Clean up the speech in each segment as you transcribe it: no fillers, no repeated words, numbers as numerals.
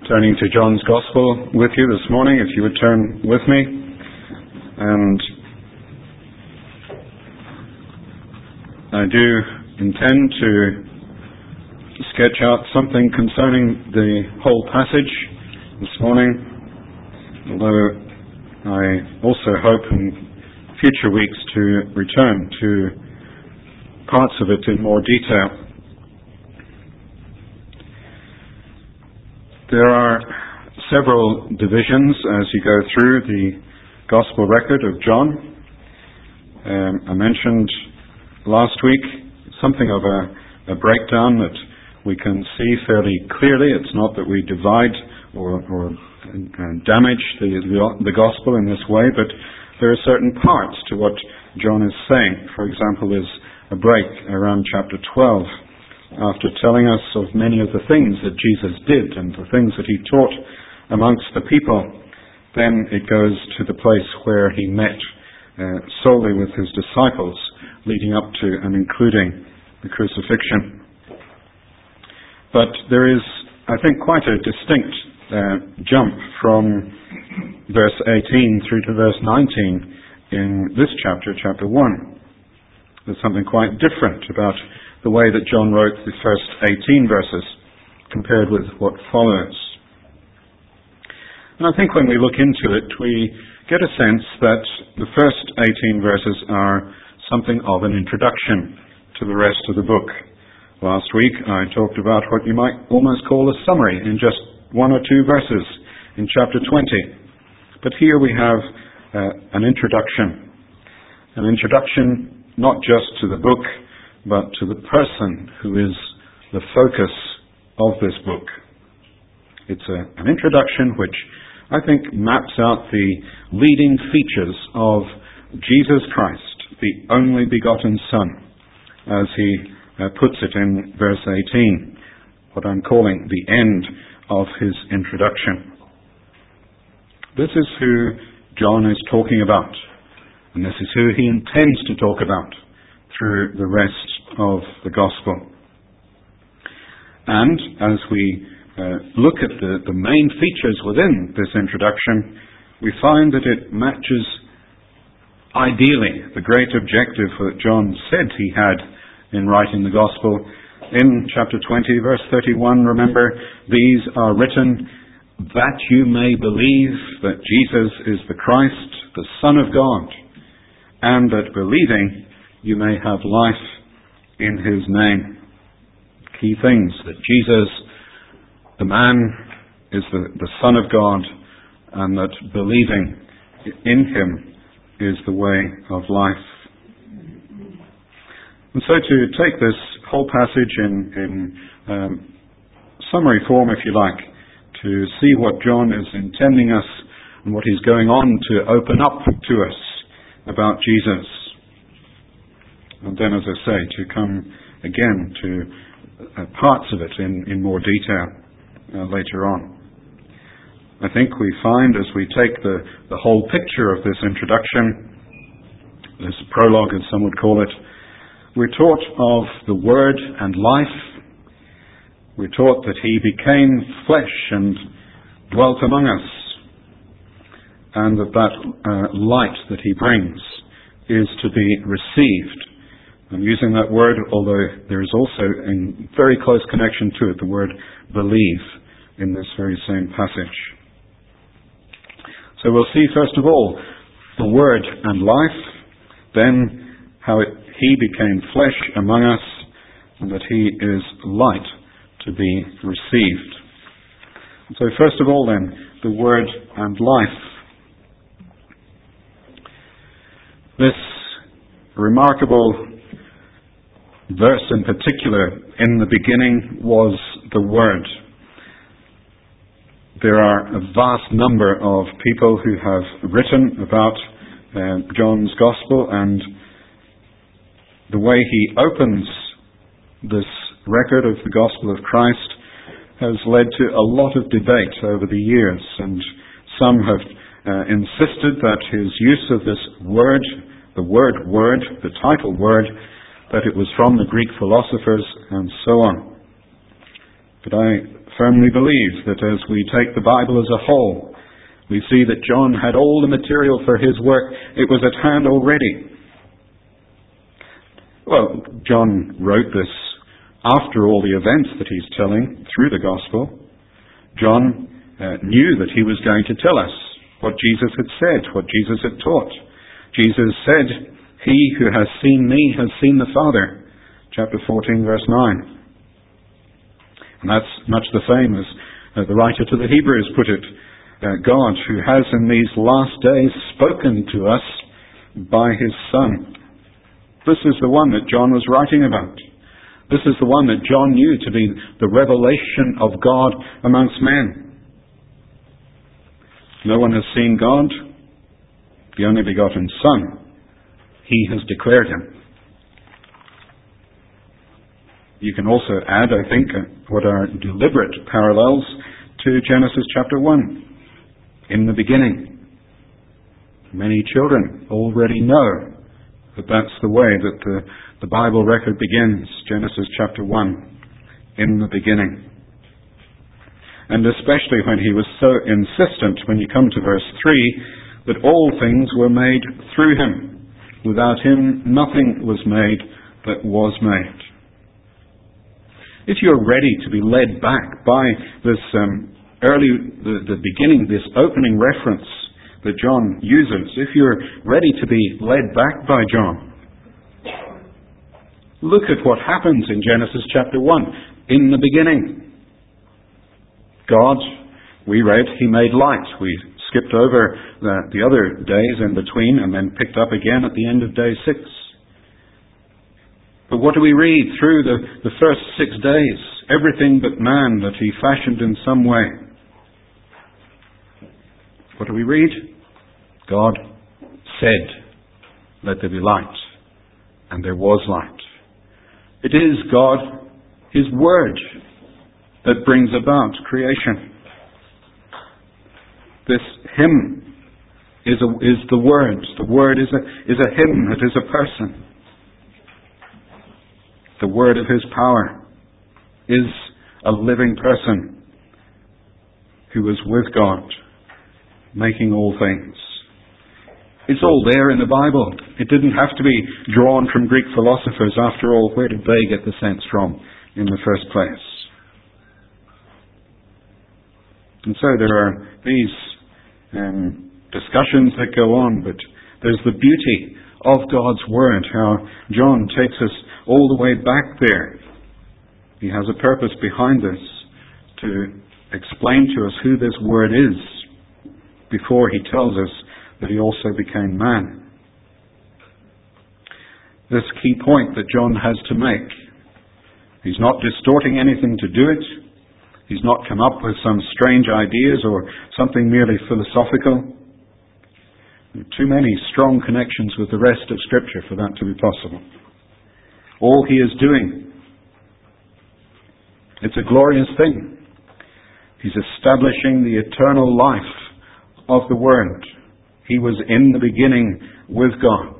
turning to John's Gospel with you this morning, if you would turn with me. And I do intend to sketch out something concerning the whole passage this morning, although I also hope in future weeks to return to parts of it in more detail. There are several divisions as you go through the Gospel record of John. I mentioned last week something of a breakdown that we can see fairly clearly. It's not that we divide or damage the Gospel in this way, but there are certain parts to what John is saying. For example, there's a break around chapter 12. After telling us of many of the things that Jesus did and the things that he taught amongst the people, then it goes to the place where he met solely with his disciples, leading up to and including the crucifixion. But there is, I think, quite a distinct jump from verse 18 through to verse 19 in this chapter 1. There's something quite different about the way that John wrote the first 18 verses compared with what follows. And I think when we look into it, we get a sense that the first 18 verses are something of an introduction to the rest of the book. Last week I talked about what you might almost call a summary in just one or two verses in chapter 20. But here we have an introduction not just to the book, but to the person who is the focus of this book. It's an introduction which I think maps out the leading features of Jesus Christ, the only begotten Son, as he puts it in verse 18, what I'm calling the end of his introduction. This is who John is talking about, and this is who he intends to talk about through the rest of the Gospel. And as we look at the main features within this introduction, we find that it matches ideally the great objective that John said he had in writing the Gospel. In chapter 20, verse 31, remember, these are written that you may believe that Jesus is the Christ, the Son of God, and that believing you may have life in his name. Key things, that Jesus, the man, is the Son of God, and that believing in him is the way of life. And so to take this whole passage in summary form, if you like, to see what John is intending us and what he's going on to open up to us about Jesus. And then, as I say, to come again to parts of it in more detail later on. I think we find, as we take the whole picture of this introduction, this prologue as some would call it, we're taught of the Word and life. We're taught that he became flesh and dwelt among us, and that light that he brings is to be received. I'm using that word, although there is also a very close connection to it, the word believe, in this very same passage. So we'll see, first of all, the Word and life, then how he became flesh among us, and that he is light to be received. So first of all, then, the Word and life. This remarkable verse in particular, in the beginning was the Word. There are a vast number of people who have written about John's Gospel, and the way he opens this record of the Gospel of Christ has led to a lot of debate over the years, and some have insisted that his use of this word, the word word, the title word, that it was from the Greek philosophers and so on. But I firmly believe that as we take the Bible as a whole, we see that John had all the material for his work. It was at hand already. Well, John wrote this after all the events that he's telling through the Gospel. John knew that he was going to tell us what Jesus had said, what Jesus had taught. Jesus said, "He who has seen me has seen the Father." Chapter 14, verse 9. And that's much the same as the writer to the Hebrews put it. God, who has in these last days spoken to us by his Son. This is the one that John was writing about. This is the one that John knew to be the revelation of God amongst men. No one has seen God, the only begotten Son. He has declared him. You can also add, I think, what are deliberate parallels to Genesis chapter 1. In the beginning. Many children already know that that's the way that the Bible record begins. Genesis chapter 1. In the beginning. And especially when he was so insistent, when you come to verse 3, that all things were made through him. Without him, nothing was made that was made. If you're ready to be led back by this the beginning, this opening reference that John uses, if you're ready to be led back by John, look at what happens in Genesis chapter 1. In the beginning, God, we read, he made light. We skipped over the other days in between and then picked up again at the end of day 6. But what do we read through the first 6 days? Everything but man that he fashioned in some way. What do we read? God said, "Let there be light." And there was light. It is God, his word, that brings about creation. This hymn is the word. The word is a hymn. It is a person. The word of his power is a living person who was with God, making all things. It's all there in the Bible. It didn't have to be drawn from Greek philosophers. After all, where did they get the sense from in the first place? And so there are these discussions that go on, but there's the beauty of God's Word, how John takes us all the way back there. He has a purpose behind this, to explain to us who this Word is, before he tells us that he also became man. This key point that John has to make. He's not distorting anything to do it. He's not come up with some strange ideas or something merely philosophical. There are too many strong connections with the rest of Scripture for that to be possible. All he is doing, it's a glorious thing. He's establishing the eternal life of the Word. He was in the beginning with God.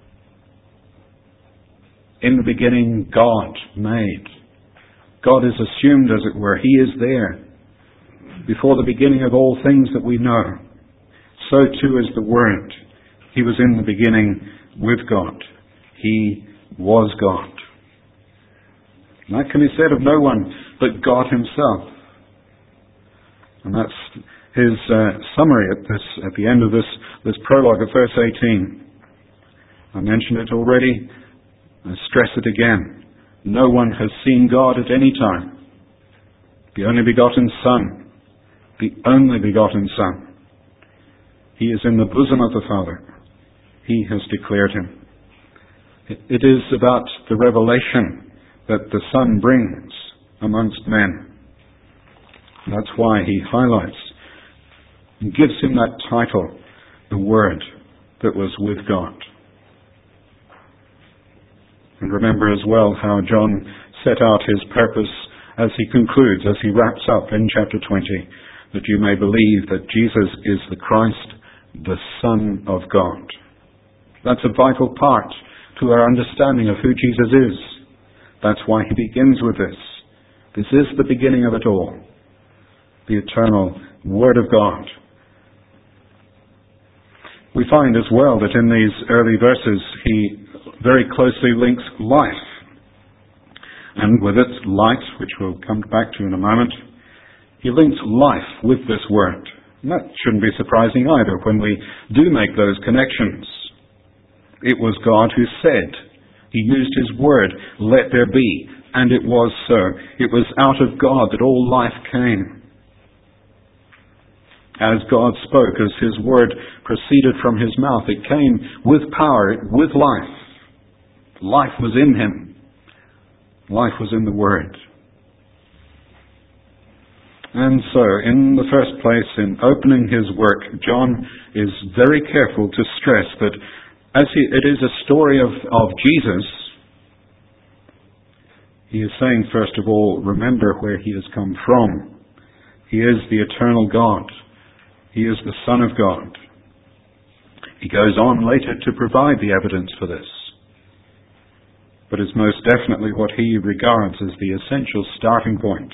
In the beginning, God made. God is assumed, as it were. He is there. Before the beginning of all things that we know. So too is the Word. He was in the beginning with God. He was God. And that can be said of no one but God himself. And that's his summary at the end of this prologue of verse 18. I mentioned it already. I stress it again. No one has seen God at any time. The only begotten Son. The only begotten Son. He is in the bosom of the Father. He has declared him. It is about the revelation that the Son brings amongst men. And that's why he highlights and gives him that title, the Word that was with God. And remember as well how John set out his purpose as he concludes, as he wraps up in chapter 20, that you may believe that Jesus is the Christ, the Son of God. That's a vital part to our understanding of who Jesus is. That's why he begins with this. This is the beginning of it all. the eternal Word of God. We find as well that in these early verses he very closely links life, and with it light, which we'll come back to in a moment. He links life with this Word. And that shouldn't be surprising either when we do make those connections. It was God who said. He used His Word, let there be, and it was so. It was out of God that all life came. As God spoke, as His Word proceeded from His mouth, it came with power, with life. Life was in Him. Life was in the Word. And so, in the first place, in opening his work, John is very careful to stress that it is a story of Jesus, he is saying, first of all, remember where he has come from. He is the eternal God. He is the Son of God. He goes on later to provide the evidence for this. But it's most definitely what he regards as the essential starting point.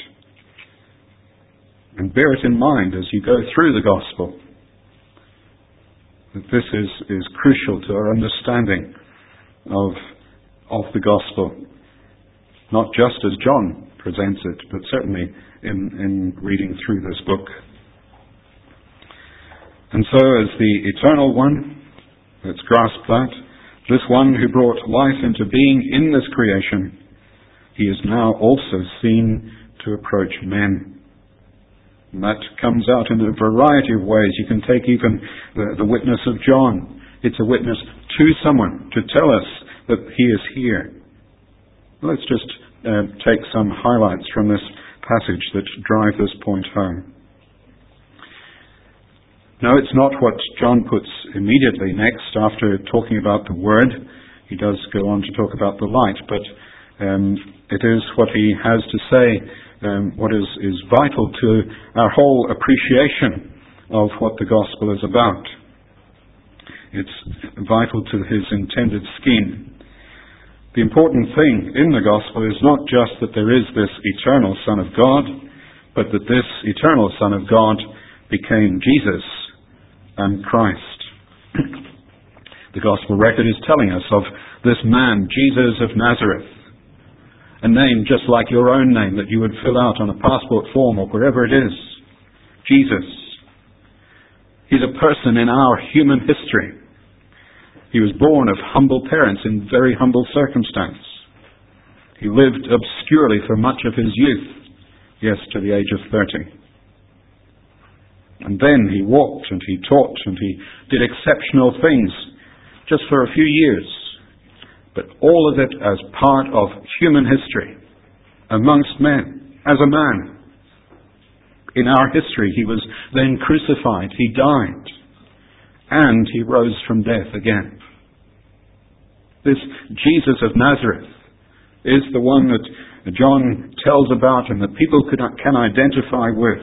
And bear it in mind as you go through the Gospel, that this is crucial to our understanding of the Gospel, not just as John presents it, but certainly in reading through this book. And so as the eternal one, let's grasp that, this one who brought life into being in this creation, he is now also seen to approach men. And that comes out in a variety of ways. You can take even the witness of John. It's a witness to someone to tell us that he is here. Let's just take some highlights from this passage that drive this point home. No, it's not what John puts immediately next after talking about the Word. He does go on to talk about the light, but it is what he has to say, what is vital to our whole appreciation of what the Gospel is about. It's vital to his intended scheme. The important thing in the Gospel is not just that there is this eternal Son of God, but that this eternal Son of God became Jesus and Christ. The Gospel record is telling us of this man, Jesus of Nazareth, a name just like your own name that you would fill out on a passport form or wherever it is. Jesus. He's a person in our human history. He was born of humble parents in very humble circumstance. He lived obscurely for much of his youth, yes, to the age of 30. And then he walked and he taught and he did exceptional things just for a few years. But all of it as part of human history, amongst men, as a man. In our history, he was then crucified, he died, and he rose from death again. This Jesus of Nazareth is the one that John tells about and that people can identify with.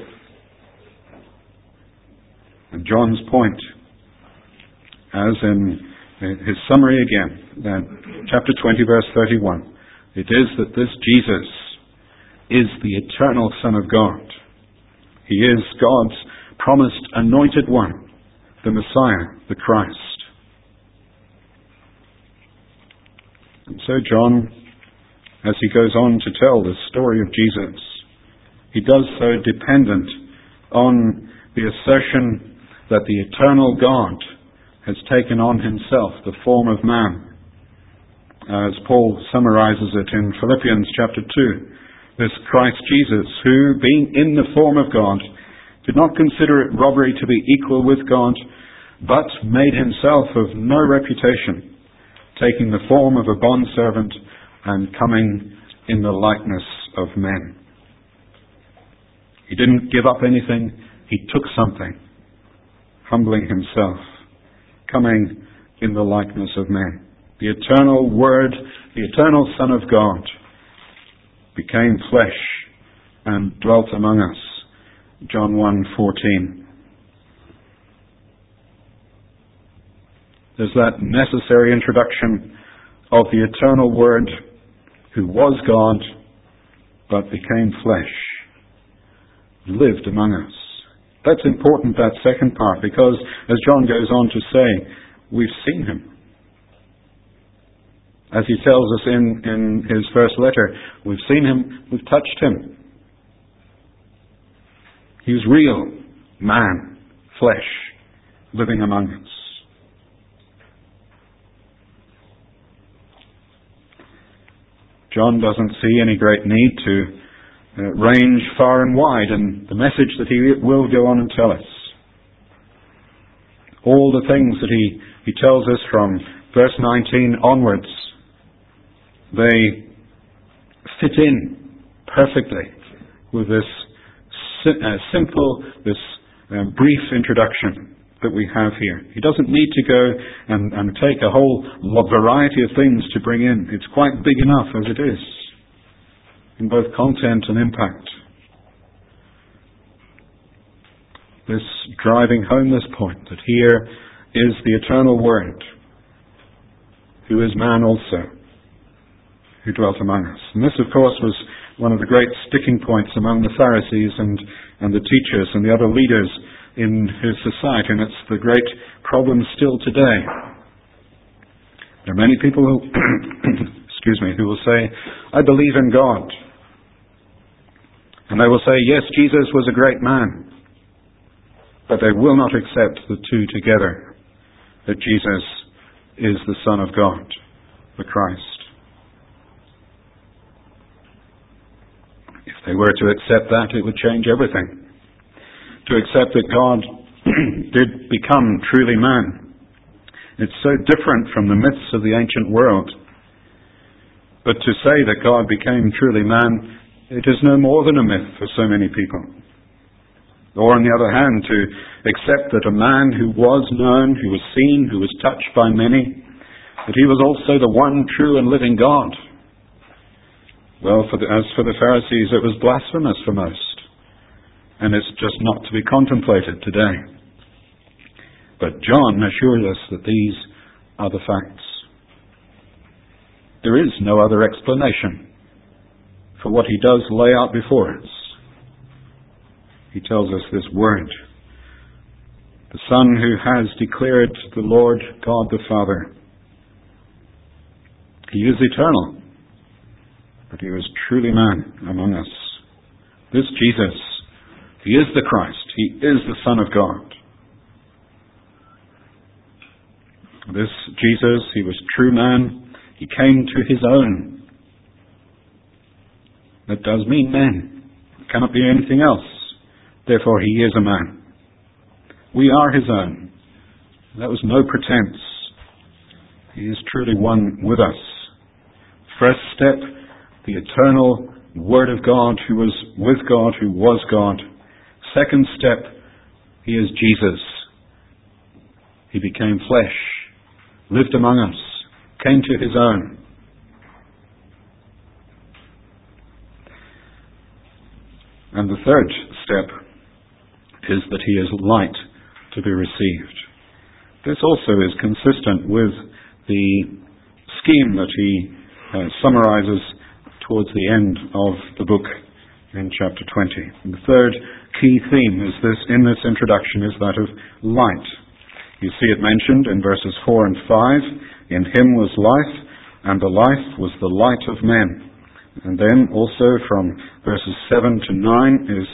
And John's point, as in his summary again, chapter 20, verse 31, it is that this Jesus is the eternal Son of God. He is God's promised anointed one, the Messiah, the Christ. And so John, as he goes on to tell the story of Jesus, he does so dependent on the assertion that the eternal God has taken on himself the form of man. As Paul summarizes it in Philippians chapter 2, this Christ Jesus, who, being in the form of God, did not consider it robbery to be equal with God, but made himself of no reputation, taking the form of a bondservant and coming in the likeness of men. He didn't give up anything, he took something, humbling himself, coming in the likeness of men. The eternal Word, the eternal Son of God, became flesh and dwelt among us. John 1:14. There's that necessary introduction of the eternal Word who was God but became flesh. lived among us. That's important, that second part, because as John goes on to say, we've seen him. As he tells us in his first letter, we've seen him, we've touched him. He's real, man, flesh, living among us. John doesn't see any great need to range far and wide in the message that he will go on and tell us. All the things that he tells us from verse 19 onwards, they fit in perfectly with this simple, this brief introduction that we have here. He doesn't need to go and take a whole variety of things to bring in. It's quite big enough as it is, in both content and impact. This driving home this point, that here is the eternal Word, who is man also, who dwelt among us. And this, of course, was one of the great sticking points among the Pharisees and the teachers and the other leaders in his society, and it's the great problem still today. There are many people who, who will say, I believe in God. And they will say, yes, Jesus was a great man. But they will not accept the two together, that Jesus is the Son of God, the Christ. If they were to accept that, it would change everything. To accept that God did become truly man. It's so different from the myths of the ancient world. But to say that God became truly man, it is no more than a myth for so many people. Or on the other hand, to accept that a man who was known, who was seen, who was touched by many, that he was also the one true and living God. Well, as for the Pharisees, it was blasphemous for most. And it's just not to be contemplated today. But John assures us that these are the facts. There is no other explanation for what he does lay out before us. He tells us this word. The Son who has declared the Lord God the Father. He is eternal, but he was truly man among us. This Jesus, he is the Christ. He is the Son of God. This Jesus, he was true man. He came to his own. That does mean men. It cannot be anything else. Therefore, he is a man. We are his own. That was no pretense. He is truly one with us. First step, the eternal Word of God, who was with God, who was God. Second step, he is Jesus. He became flesh, lived among us, came to his own. And the third step is that he is light to be received. This also is consistent with the scheme that he summarizes towards the end of the book in chapter 20. And the third key theme is this, in this introduction, is that of light. You see it mentioned in verses 4 and 5. In him was life, and the life was the light of men. And then also from verses 7 to 9 is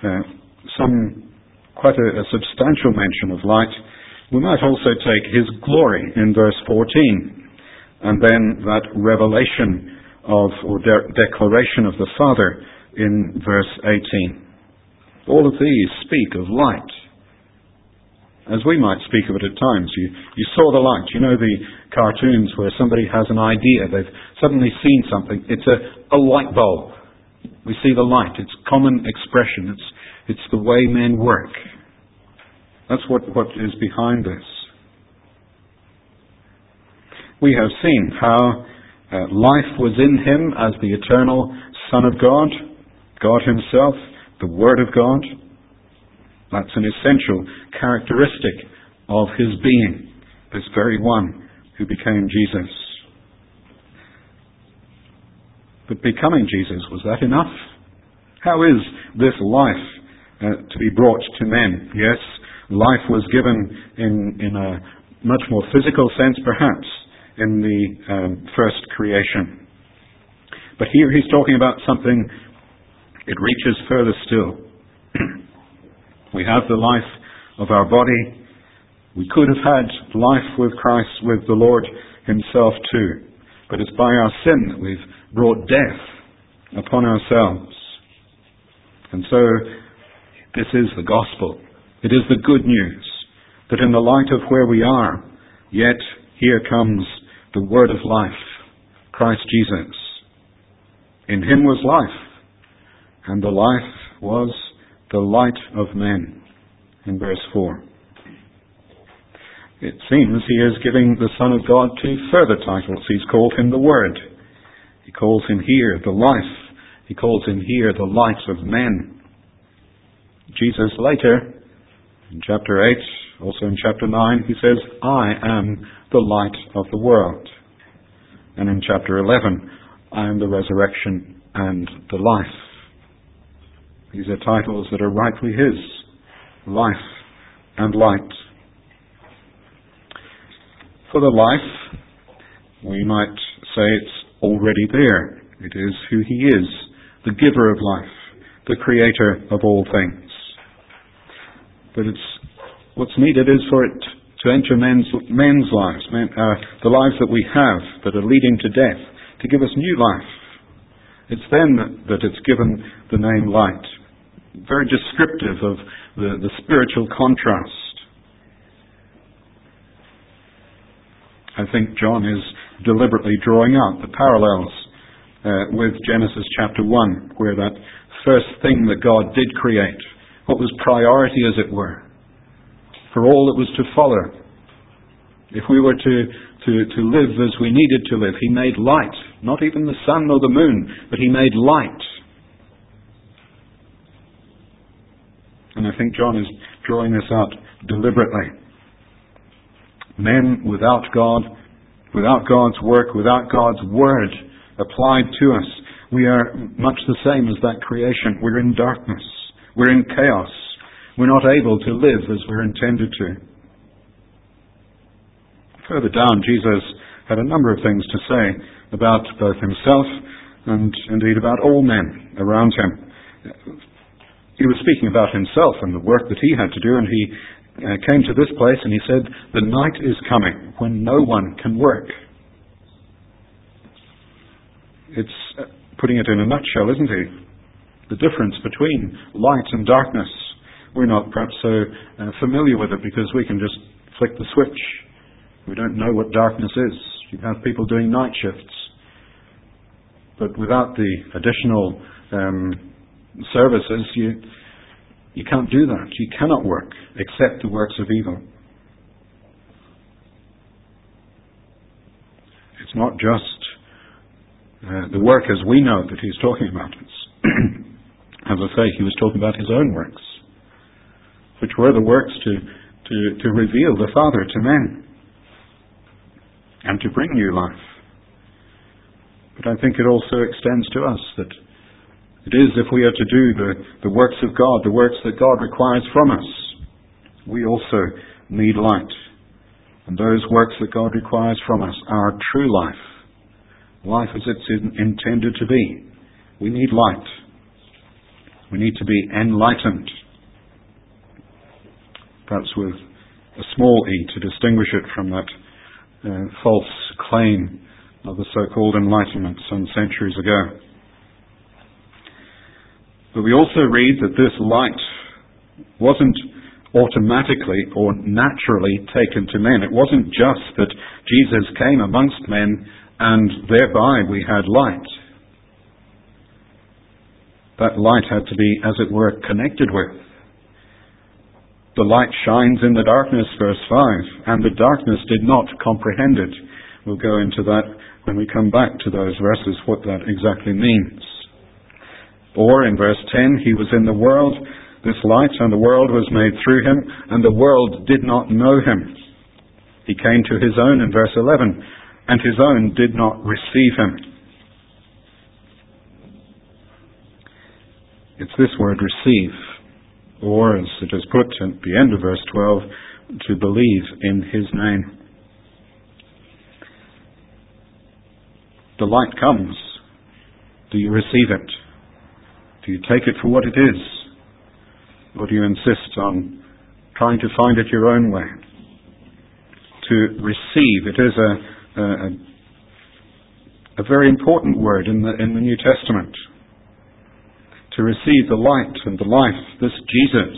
quite a substantial mention of light. We might also take his glory in verse 14, and then that revelation of, or declaration of the Father in verse 18. All of these speak of light, as we might speak of it at times. You saw the light. You know the cartoons where somebody has an idea. They've suddenly seen something. It's a light bulb. We see the light. It's common expression. It's the way men work. That's what is behind this. We have seen how life was in him as the eternal Son of God, God himself, the Word of God. That's an essential characteristic of his being, this very one who became Jesus. But becoming Jesus, was that enough? How is this life to be brought to men. Yes, life was given in a much more physical sense, perhaps, in the first creation. But here he's talking about something, it reaches further still. We have the life of our body. We could have had life with Christ, with the Lord himself too. But it's by our sin that we've brought death upon ourselves. And so, this is the gospel. It is the good news that in the light of where we are, yet here comes the word of life, Christ Jesus. In him was life, and the life was the light of men, in verse 4. It seems he is giving the Son of God two further titles. He's called him the Word. He calls him here the life. He calls him here the light of men. Jesus later, in chapter 8, also in chapter 9, he says, I am the light of the world. And in chapter 11, I am the resurrection and the life. These are titles that are rightly his. Life and light. For the life, we might say it's already there. It is who he is, the giver of life, the creator of all things. But what's needed is for it to enter men's lives, the lives that we have that are leading to death, to give us new life. It's then that it's given the name light. Very descriptive of the spiritual contrast. I think John is deliberately drawing out the parallels with Genesis chapter 1, where that first thing that God did create, what was priority as it were, for all that was to follow. If we were to live as we needed to live, he made light, not even the sun nor the moon, but he made light. And I think John is drawing this out deliberately. Men without God, without God's work, without God's word applied to us, we are much the same as that creation. We're in darkness. We're in chaos. We're not able to live as we're intended to. Further down, Jesus had a number of things to say about both himself and indeed about all men around him. He was speaking about himself and the work that he had to do, and he came to this place and he said, the night is coming when no one can work. It's putting it in a nutshell, isn't it? The difference between light and darkness. We're not perhaps so familiar with it because we can just flick the switch. We don't know what darkness is. You have people doing night shifts. But without the additional services, you can't do that. You cannot work except the works of evil. It's not just the work as we know that he's talking about. As I say, he was talking about his own works, which were the works to reveal the Father to men and to bring new life. But I think it also extends to us that it is if we are to do the works of God, the works that God requires from us, we also need light. And those works that God requires from us are true life. Life as it's intended to be. We need light. We need to be enlightened. Perhaps with a small e to distinguish it from that false claim of the so-called Enlightenment some centuries ago. But we also read that this light wasn't automatically or naturally taken to men. It wasn't just that Jesus came amongst men and thereby we had light. That light had to be, as it were, connected with. The light shines in the darkness, verse 5, and the darkness did not comprehend it. We'll go into that when we come back to those verses, what that exactly means. Or in verse 10, he was in the world, this light, and the world was made through him, and the world did not know him. He came to his own in verse 11, and his own did not receive him. It's this word, receive. or as it is put at the end of verse 12, to believe in his name. The light comes. Do you receive it? Do you take it for what it is? Or do you insist on trying to find it your own way? To receive, it is a very important word in the New Testament. To receive the light and the life, this Jesus,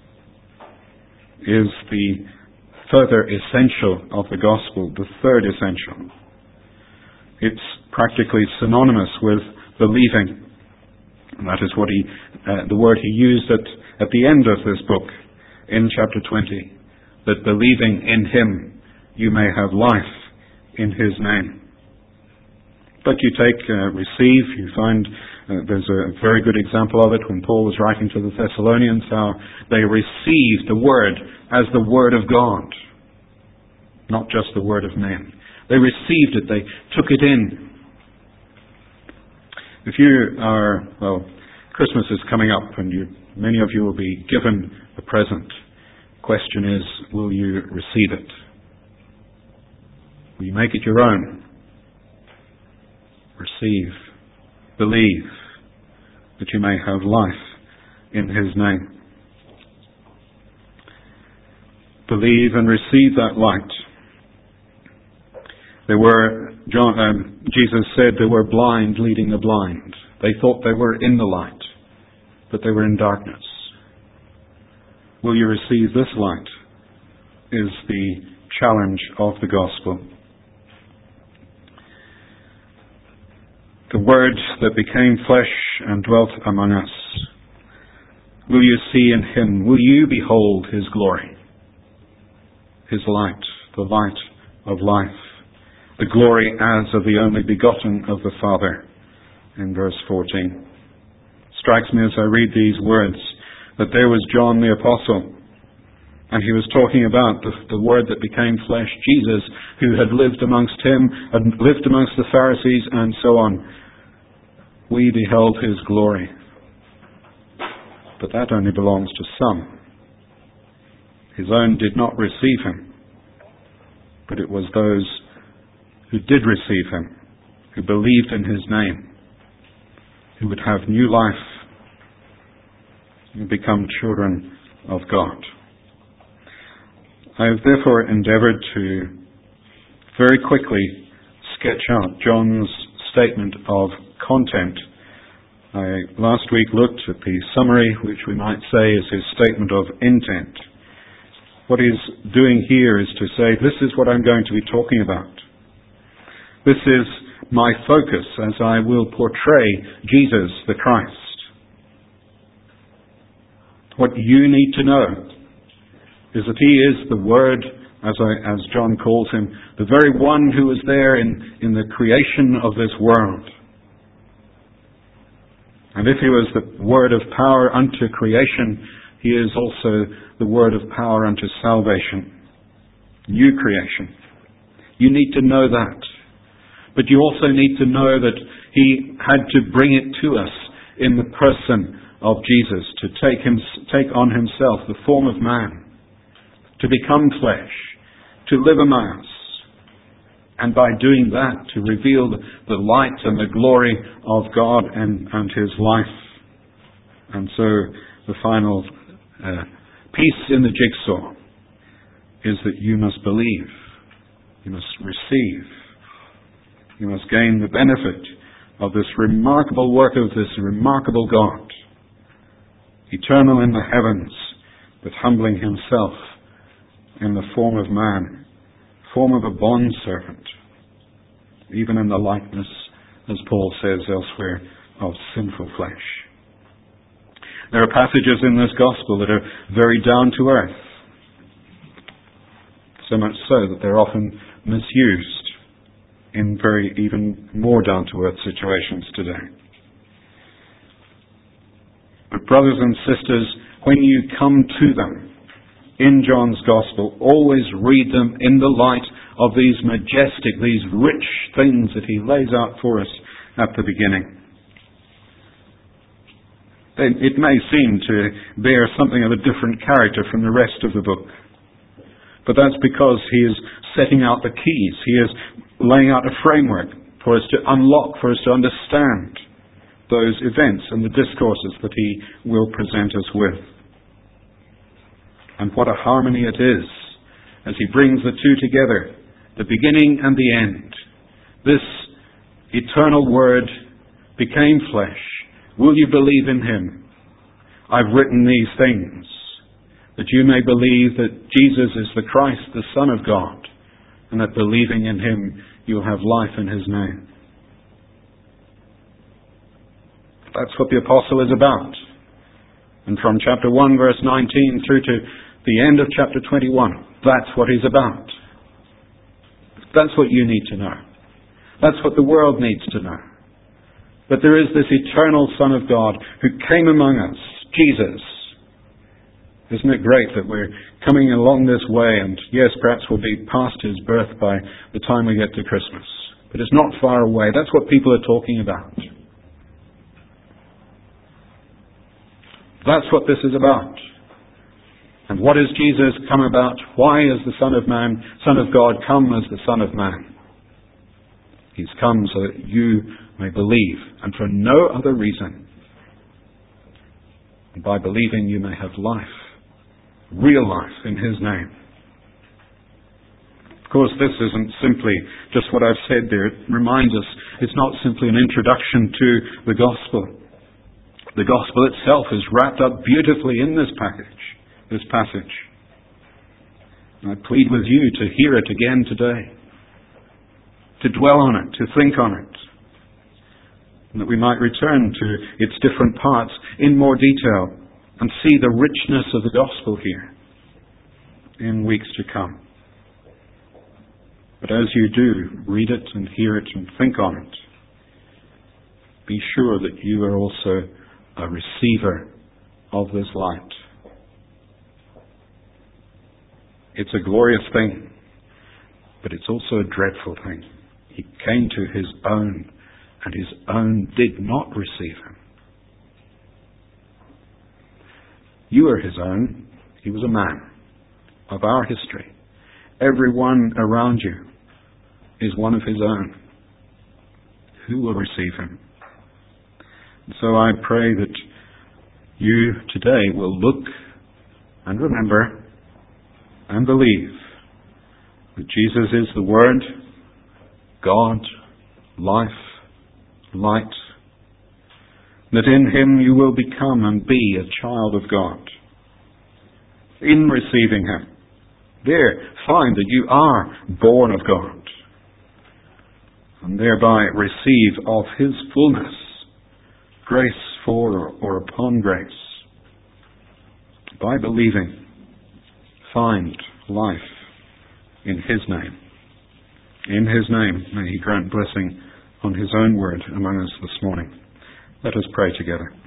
is the further essential of the gospel, the third essential. It's practically synonymous with believing. And that is what the word he used at the end of this book in chapter 20, that believing in him you may have life in his name. But you take receive, you find there's a very good example of it when Paul was writing to the Thessalonians, how they received the word as the word of God, not just the word of men. They received it, they took it in. If you are, Christmas is coming up and many of you will be given a present. The question is, will you receive it? Will you make it your own? Receive, believe, that you may have life in his name. Believe and receive that light. Jesus said there were blind leading the blind. They thought they were in the light, but they were in darkness. Will you receive this light? Is the challenge of the gospel. The Word that became flesh and dwelt among us. Will you see in him? Will you behold his glory? His light, the light of life. The glory as of the only begotten of the Father, in verse 14. Strikes me as I read these words that there was John the Apostle, and he was talking about the Word that became flesh, Jesus, who had lived amongst him, had lived amongst the Pharisees, and so on. We beheld his glory. But that only belongs to some. His own did not receive him, but it was those who did receive him, who believed in his name, who would have new life and become children of God. I have therefore endeavoured to very quickly sketch out John's statement of content. I last week looked at the summary, which we might say is his statement of intent. What he's doing here is to say, this is what I'm going to be talking about. This is my focus as I will portray Jesus the Christ. What you need to know is that he is the Word, as John calls him, the very one who was there in the creation of this world. And if he was the Word of power unto creation, he is also the Word of power unto salvation. New creation. You need to know that. But you also need to know that he had to bring it to us in the person of Jesus, to take on himself the form of man, to become flesh, to live among us, and by doing that to reveal the light and the glory of God and his life. And so the final piece in the jigsaw is that you must believe, you must receive, you must gain the benefit of this remarkable work of this remarkable God, eternal in the heavens, but humbling himself in the form of man, form of a bondservant, even in the likeness, as Paul says elsewhere, of sinful flesh. There are passages in this gospel that are very down to earth, so much so that they're often misused in very even more down to earth situations today. But brothers and sisters, when you come to them in John's Gospel, always read them in the light of these majestic, these rich things that he lays out for us at the beginning. then it may seem to bear something of a different character from the rest of the book. But that's because he is setting out the keys. He is laying out a framework for us to unlock, for us to understand those events and the discourses that he will present us with. And what a harmony it is as he brings the two together, the beginning and the end. This eternal Word became flesh. Will you believe in him? I've written these things that you may believe that Jesus is the Christ, the Son of God, and that believing in him you'll have life in his name. That's what the apostle is about. And from chapter 1 verse 19 through to the end of chapter 21, that's what he's about. That's what you need to know. That's what the world needs to know. That there is this eternal Son of God who came among us, Jesus. Isn't it great that we're coming along this way, and yes, perhaps we'll be past his birth by the time we get to Christmas. But it's not far away. That's what people are talking about. That's what this is about. And what is Jesus come about? Why is the Son of Man, Son of God, come as the Son of Man? He's come so that you may believe, and for no other reason. And by believing you may have life, real life in his name. Of course, this isn't simply just what I've said there. It reminds us it's not simply an introduction to the gospel. The gospel itself is wrapped up beautifully in this passage. And I plead with you to hear it again today, to dwell on it, to think on it, and that we might return to its different parts in more detail and see the richness of the gospel here in weeks to come. But as you do, read it and hear it and think on it, be sure that you are also a receiver of this light. It's a glorious thing, but it's also a dreadful thing. He came to his own, and his own did not receive him. You are his own. He was a man of our history. Everyone around you is one of his own. Who will receive him? And so I pray that you today will look and remember and believe that Jesus is the Word, God, life, light, that in him you will become and be a child of God. In receiving him, there find that you are born of God, and thereby receive of his fullness, grace for or upon grace. By believing, find life in his name. In his name, may he grant blessing on his own word among us this morning. Let us pray together.